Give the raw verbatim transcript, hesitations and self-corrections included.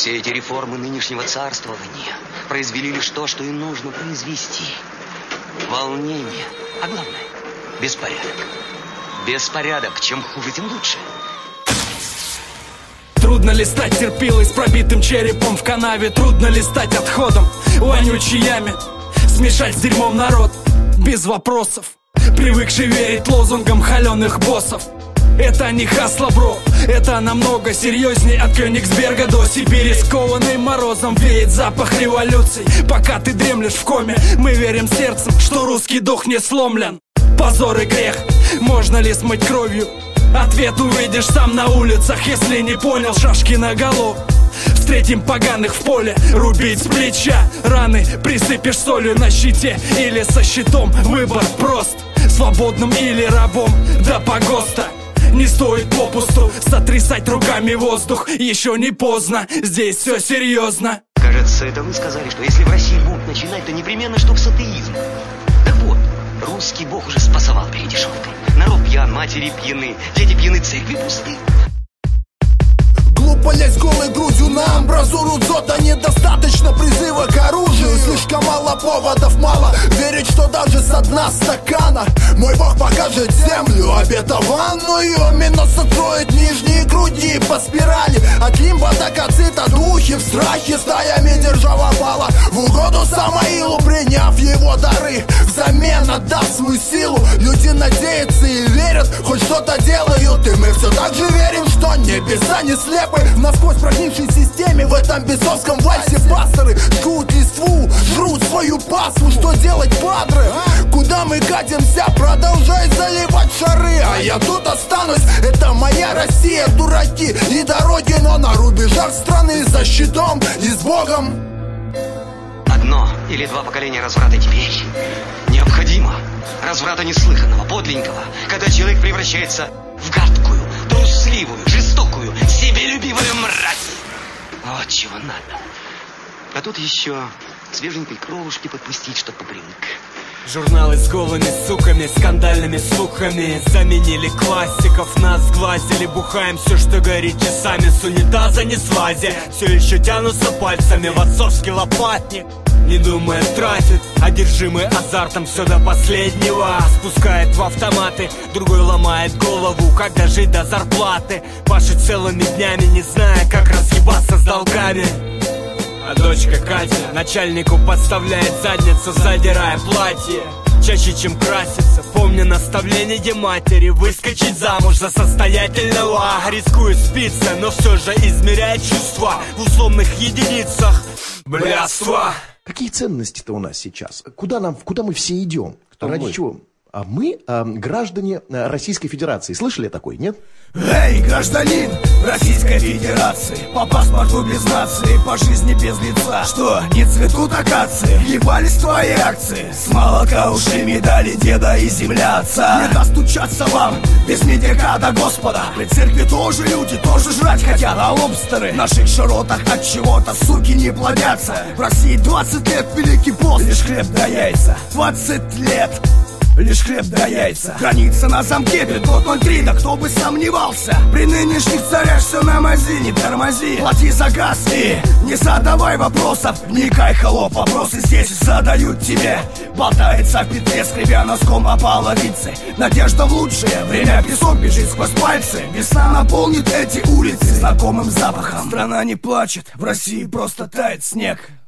Все эти реформы нынешнего царствования произвели лишь то, что и нужно произвести. Волнение, а главное, беспорядок. Беспорядок, чем хуже, тем лучше. Трудно ли стать терпилой с пробитым черепом в канаве? Трудно ли стать отходом в вонючей яме? Смешать с дерьмом народ без вопросов, привыкший верить лозунгам холеных боссов. Это не хасло, бро, это намного серьезней. От Кёнигсберга до Сибири, скованный морозом, веет запах революций. Пока ты дремлешь в коме, мы верим сердцем, что русский дух не сломлен. Позор и грех, можно ли смыть кровью? Ответ увидишь сам на улицах, если не понял, шашки наголо. Встретим поганых в поле, рубить с плеча. Раны присыпешь солью на щите или со щитом. Выбор прост, свободным или рабом до погоста. Не стоит попусту сотрясать руками воздух. Еще не поздно, здесь все серьезно. Кажется, это вы сказали, что если в России бунт начинать, то непременно чтоб с атеизма. Так вот, русский бог уже спасовал перед дешевкой. Народ пьян, матери пьяны, дети пьяны, церкви пусты. Глупо лезть голой грудью на амбразуру дзота. Недостаточно призыва к оружию. Слишком мало поводов, мало верить, что даже со дна стакана мой бог покажет землю обетованную. Минус отстроит нижние груди по спирали. От лимба до кацита духи в страхе стаями держава пала в угоду Самаилу, приняв его дары. Взамен отдав свою силу, люди надеются и верят, хоть что-то делают. И мы все так же верим, что небеса не слепы. В насквозь прогнившей системе, в этом бесовском вальсе пасторы жгут листву, жрут свою паству. Что делать, падры? Куда мы катимся? Продолжай заливать шары. А я тут останусь, это моя Россия. Дураки и дороги, но на рубежах страны за щитом и с Богом. Одно или два поколения разврата теперь необходимо. Разврата неслыханного, подлинного, когда человек превращается в гадкую, трусливую, жестокую, себелюбивую мразь. Вот чего надо. А тут еще свеженькой кровушки подпустить, чтоб попривык. Журналы с голыми суками, скандальными слухами заменили классиков, нас сглазили. Бухаем все, что горит, часами с унитаза не слазя. Все еще тянутся пальцами в отцовский лопатник. Не думая тратит, одержимый азартом все до последнего. Спускает в автоматы, другой ломает голову, как дожить до зарплаты. Пашет целыми днями, не зная, как разъебаться с долгами. А дочка Катя начальнику подставляет задницу, задирая платье. Чаще, чем краситься, помня наставление матери, выскочить замуж за состоятельного. Рискует спиться, но все же измеряет чувства в условных единицах. Блядство. Какие ценности-то у нас сейчас? Куда нам, куда мы все идем? Кто Ради мы? чего? А мы а, граждане а, Российской Федерации. Слышали такой, нет? Эй, гражданин Российской Федерации, по паспорту без нации, по жизни без лица. Что, не цветут акации? Ебались твои акции. С молока ушли медали деда и земля отца. Не достучаться вам без медика до Господа. При церкви тоже люди, тоже жрать хотят. А лобстеры в наших широтах от чего-то, суки, не плодятся. В России двадцать лет великий пост, лишь хлеб да яйца. Двадцать лет лишь хлеб да яйца. Граница на замке, пятьсот ноль три, да кто бы сомневался. При нынешних царях все на мази, не тормози. Плати за газ и не задавай вопросов. Вникай, холоп, вопросы здесь задают тебе. Болтается в петле, скребя носком о половице. Надежда в лучшее время, песок бежит сквозь пальцы. Весна наполнит эти улицы знакомым запахом. Страна не плачет, в России просто тает снег.